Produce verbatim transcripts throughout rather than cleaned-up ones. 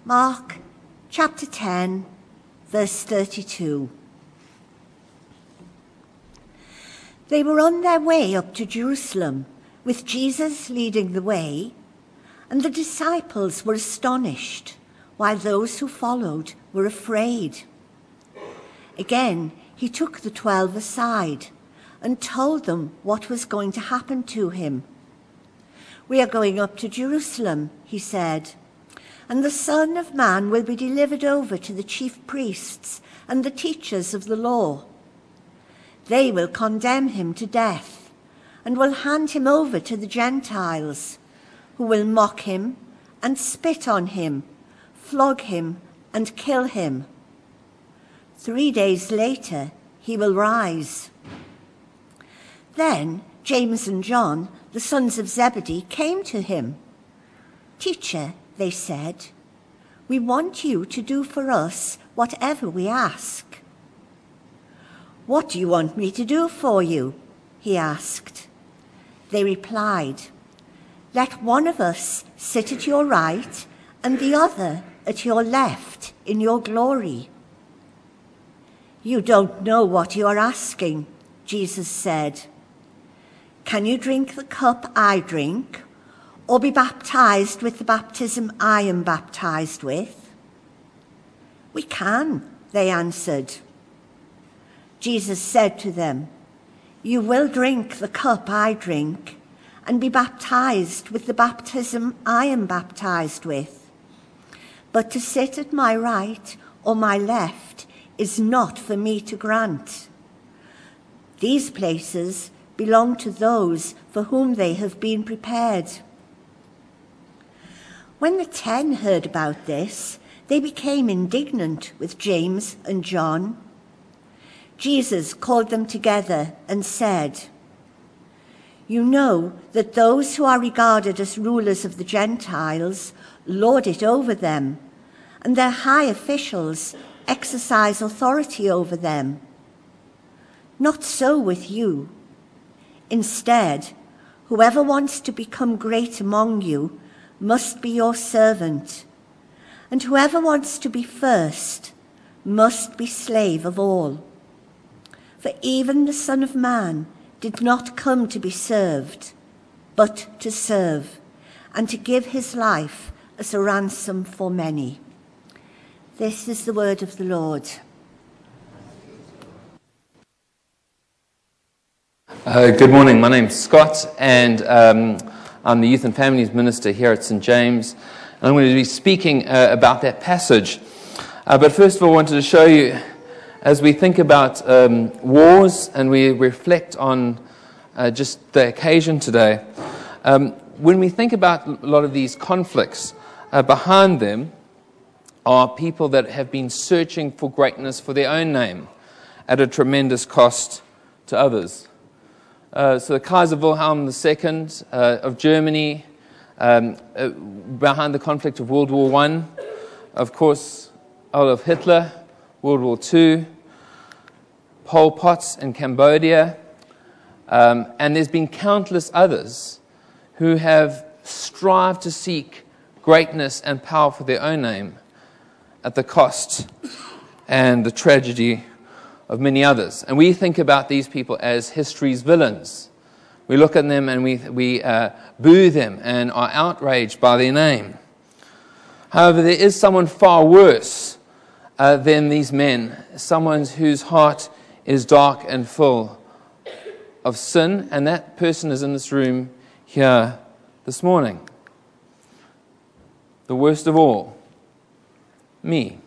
Mark chapter ten, verse thirty-two. They were on their way up to Jerusalem, with Jesus leading the way, and the disciples were astonished, while those who followed were afraid. Again, he took the twelve aside and told them what was going to happen to him. "We are going up to Jerusalem," he said, "and the Son of Man will be delivered over to the chief priests and the teachers of the law. They will condemn him to death and will hand him over to the Gentiles, who will mock him and spit on him, flog him and kill him. Three days later, he will rise." Then James and John, the sons of Zebedee, came to him. "Teacher," they said, "we want you to do for us whatever we ask." "What do you want me to do for you?" he asked. They replied, "Let one of us sit at your right and the other at your left in your glory." "You don't know what you are asking," Jesus said. "Can you drink the cup I drink, or be baptized with the baptism I am baptized with?" "We can," they answered. Jesus said to them, "You will drink the cup I drink and be baptized with the baptism I am baptized with. But to sit at my right or my left is not for me to grant. These places belong to those for whom they have been prepared." When the ten heard about this, they became indignant with James and John. Jesus called them together and said, "You know that those who are regarded as rulers of the Gentiles lord it over them, and their high officials exercise authority over them. Not so with you. Instead, whoever wants to become great among you must be your servant, and whoever wants to be first must be slave of all. For even the Son of Man did not come to be served, but to serve, and to give his life as a ransom for many." This is the word of the Lord. Uh, good morning. My name's Scott, and um, I'm the Youth and Families Minister here at Saint James. And I'm going to be speaking uh, about that passage. Uh, but first of all, I wanted to show you, as we think about um, wars and we reflect on uh, just the occasion today, um, when we think about a lot of these conflicts, uh, behind them are people that have been searching for greatness for their own name at a tremendous cost to others. Uh, so the Kaiser Wilhelm the Second uh, of Germany, um, uh, behind the conflict of World War One, of course, Adolf Hitler, World War Two, Pol Pot in Cambodia, um, and there's been countless others who have strived to seek greatness and power for their own name at the cost and the tragedy of many others. And we think about these people as history's villains. We look at them and we we uh, boo them and are outraged by their name. However, there is someone far worse uh, than these men, someone whose heart is dark and full of sin, and that person is in this room here this morning. The worst of all, me.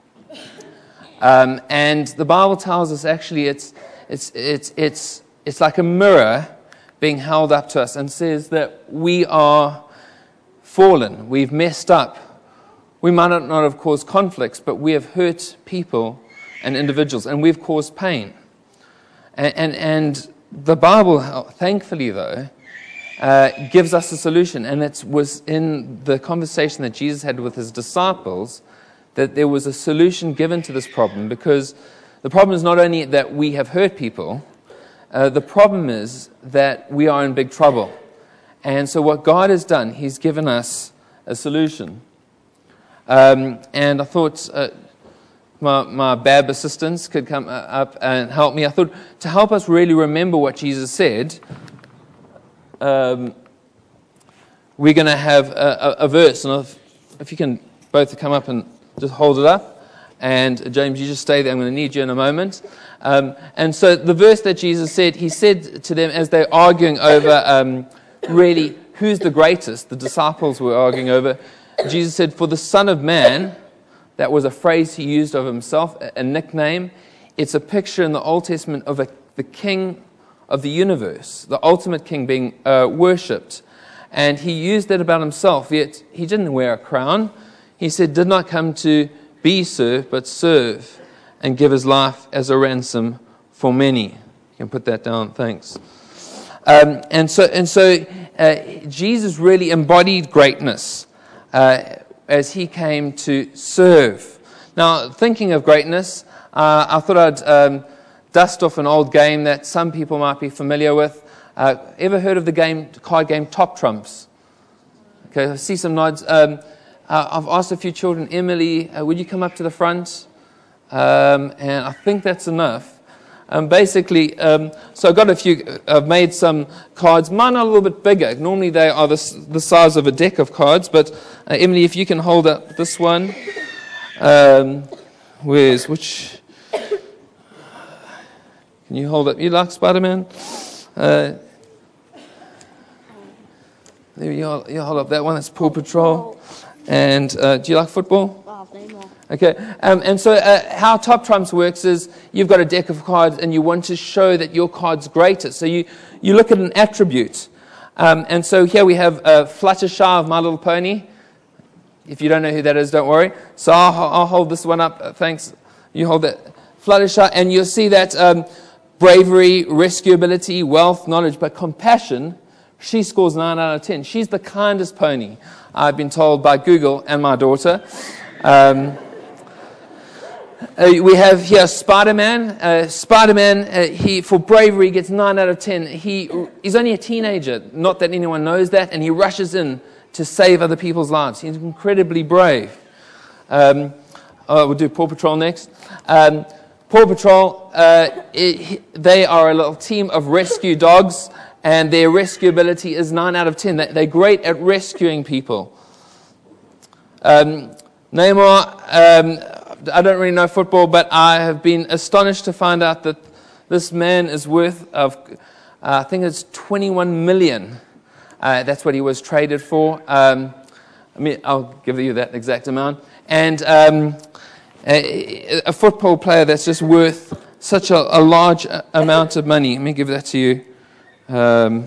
Um, and the Bible tells us actually it's it's it's it's it's like a mirror being held up to us and says that we are fallen, we've messed up. We might not have caused conflicts, but we have hurt people and individuals, and we've caused pain. And and, and the Bible, thankfully though, uh, gives us a solution, and it was in the conversation that Jesus had with his disciples that there was a solution given to this problem, because the problem is not only that we have hurt people, uh, the problem is that we are in big trouble. And so what God has done, he's given us a solution. Um, and I thought uh, my, my B A B assistants could come up and help me. I thought to help us really remember what Jesus said, um, we're going to have a, a, a verse. And if, if you can both come up and just hold it up. And James, you just stay there. I'm going to need you in a moment. Um, and so the verse that Jesus said, he said to them as they're arguing over um, really who's the greatest, the disciples were arguing over, Jesus said, for the Son of Man, that was a phrase he used of himself, a, a nickname. It's a picture in the Old Testament of a, the king of the universe, the ultimate king being uh, worshipped. And he used that about himself, yet he didn't wear a crown. He said, did not come to be served, but serve, and give his life as a ransom for many. You can put that down, thanks. Um, and so, and so uh, Jesus really embodied greatness uh, as he came to serve. Now, thinking of greatness, uh, I thought I'd um, dust off an old game that some people might be familiar with. Uh, ever heard of the game, card game Top Trumps? Okay, I see some nods. Um, Uh, I've asked a few children, Emily, uh, would you come up to the front? Um, and I think that's enough. Um, basically, um, so I've got a few, I've made some cards. Mine are a little bit bigger. Normally they are the, the size of a deck of cards, but uh, Emily, if you can hold up this one. Um, where's, which, can you hold up, you like Spider-Man? Uh, there you, hold, you hold up that one, that's Paw Patrol. And uh, do you like football? Okay. Um, and so uh, how Top Trumps works is you've got a deck of cards and you want to show that your card's greater. So you, you look at an attribute. Um, and so here we have uh, Fluttershy of My Little Pony. If you don't know who that is, don't worry. So I'll, I'll hold this one up. Uh, thanks. You hold that. Fluttershy. And you'll see that um, bravery, rescue ability, wealth, knowledge, but compassion, she scores nine out of ten. She's the kindest pony, I've been told by Google and my daughter. Um, uh, we have here Spider-Man. Uh, Spider-Man, uh, he for bravery gets nine out of ten. He is only a teenager, not that anyone knows that, and he rushes in to save other people's lives. He's incredibly brave. Um, oh, we'll do Paw Patrol next. Um, Paw Patrol, uh, it, they are a little team of rescue dogs, and their rescue ability is nine out of ten. They're great at rescuing people. Um, Neymar, um, I don't really know football, but I have been astonished to find out that this man is worth, of, uh, I think it's twenty-one million. Uh, that's what he was traded for. Um, I mean, I'll give you that exact amount. And um, a, a football player that's just worth such a, a large amount of money. Let me give that to you. Um,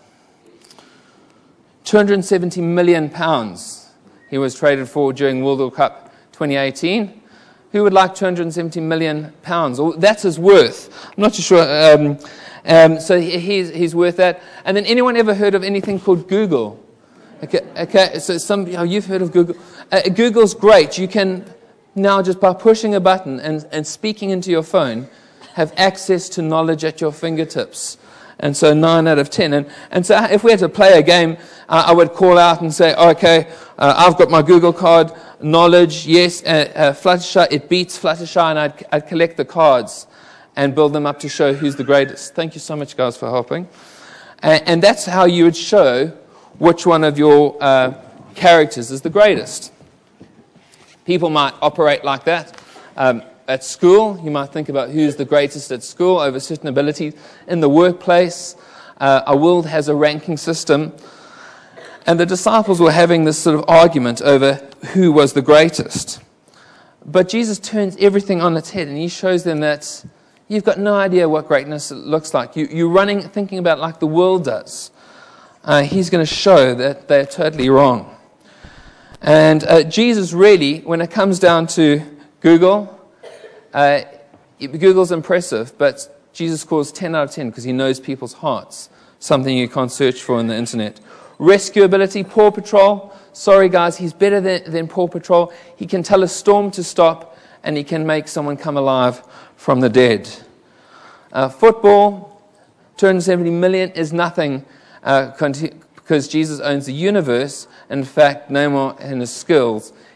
two hundred seventy million pounds he was traded for during World Cup twenty eighteen. Who would like two hundred seventy million pounds? Or that's his worth. I'm not too sure. Um, um, so he, he's, he's worth that. And then anyone ever heard of anything called Google? Okay, okay. So some oh, you've heard of Google. Uh, Google's great. You can now just by pushing a button and, and speaking into your phone have access to knowledge at your fingertips. And so nine out of ten. And, and so if we had to play a game, uh, I would call out and say, oh, okay, uh, I've got my Google card, knowledge, yes, uh, uh, Fluttershy, it beats Fluttershy, and I'd, I'd collect the cards and build them up to show who's the greatest. Thank you so much, guys, for helping. And, and that's how you would show which one of your uh, characters is the greatest. People might operate like that. Um, At school, you might think about who's the greatest at school over certain abilities. In the workplace, uh, our world has a ranking system. And the disciples were having this sort of argument over who was the greatest. But Jesus turns everything on its head, and he shows them that you've got no idea what greatness looks like. You, you're running, thinking about it like the world does. Uh, he's going to show that they're totally wrong. And uh, Jesus really, when it comes down to Google, Uh, Google's impressive, but Jesus scores ten out of ten because he knows people's hearts, something you can't search for on the internet. Rescue ability, Paw Patrol. Sorry, guys, he's better than, than Paw Patrol. He can tell a storm to stop, and he can make someone come alive from the dead. Uh, football, two hundred seventy million is nothing uh, because Jesus owns the universe. In fact, Neymar and his skills,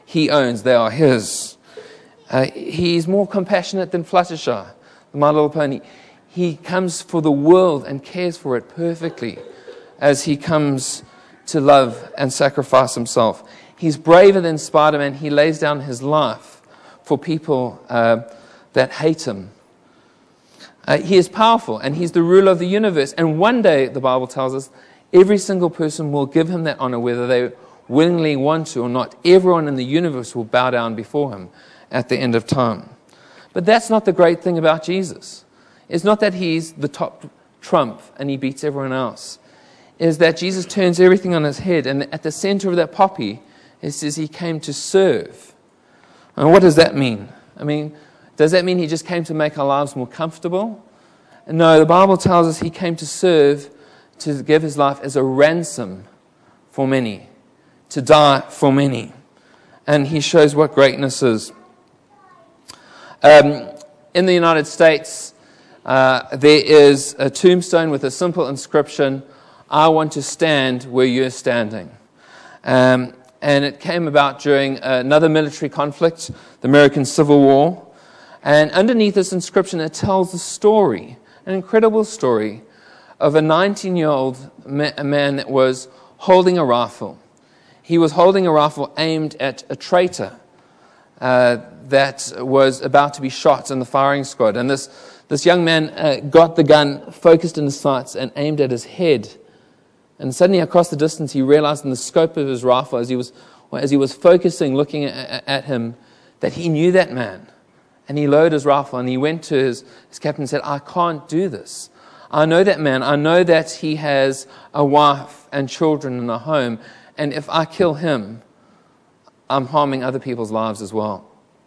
he owns. They are his. Uh, he's more compassionate than Fluttershy, the My Little Pony. He comes for the world and cares for it perfectly as he comes to love and sacrifice himself. He's braver than Spider-Man. He lays down his life for people uh, that hate him. Uh, he is powerful, and he's the ruler of the universe. And one day, the Bible tells us, every single person will give him that honor, whether they willingly want to or not. Everyone in the universe will bow down before him at the end of time. But that's not the great thing about Jesus. It's not that he's the top trump and he beats everyone else. It's that Jesus turns everything on his head, and at the center of that poppy, it says he came to serve. And what does that mean? I mean, does that mean he just came to make our lives more comfortable? No, the Bible tells us he came to serve, to give his life as a ransom for many, to die for many. And he shows what greatness is. Um, in the United States, uh, there is a tombstone with a simple inscription, "I want to stand where you're standing." Um, and it came about during another military conflict, the American Civil War. And underneath this inscription, it tells the story, an incredible story, of a nineteen-year-old ma- man that was holding a rifle. He was holding a rifle aimed at a traitor uh, that was about to be shot in the firing squad. And this, this young man uh, got the gun, focused in his sights, and aimed at his head. And suddenly, across the distance, he realized in the scope of his rifle, as he was, as he was focusing, looking at, at him, that he knew that man. And he loaded his rifle, and he went to his, his captain and said, "I can't do this. I know that man. I know that he has a wife and children and a home. And if I kill him, I'm harming other people's lives as well."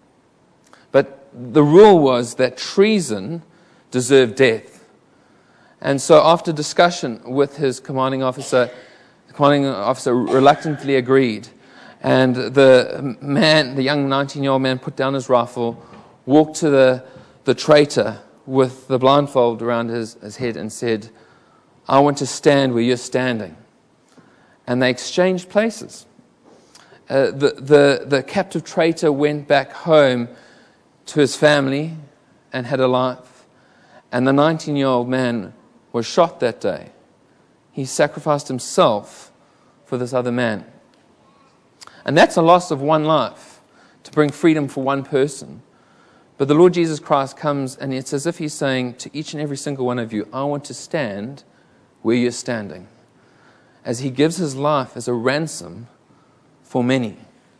But the rule was that treason deserved death. And so after discussion with his commanding officer, the commanding officer reluctantly agreed. And the man, the young nineteen-year-old man, put down his rifle, walked to the, the traitor with the blindfold around his, his head and said, "I want to stand where you're standing." And they exchanged places. Uh, the, the, the captive traitor went back home to his family and had a life. And the nineteen-year-old man was shot that day. He sacrificed himself for this other man. And that's a loss of one life to bring freedom for one person. But the Lord Jesus Christ comes, and it's as if he's saying to each and every single one of you, "I want to stand where you're standing," as he gives his life as a ransom for many.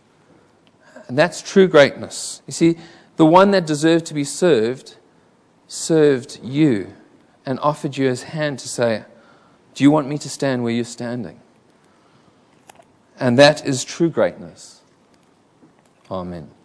And that's true greatness. You see, the one that deserved to be served, served you and offered you his hand to say, "Do you want me to stand where you're standing?" And that is true greatness. Amen.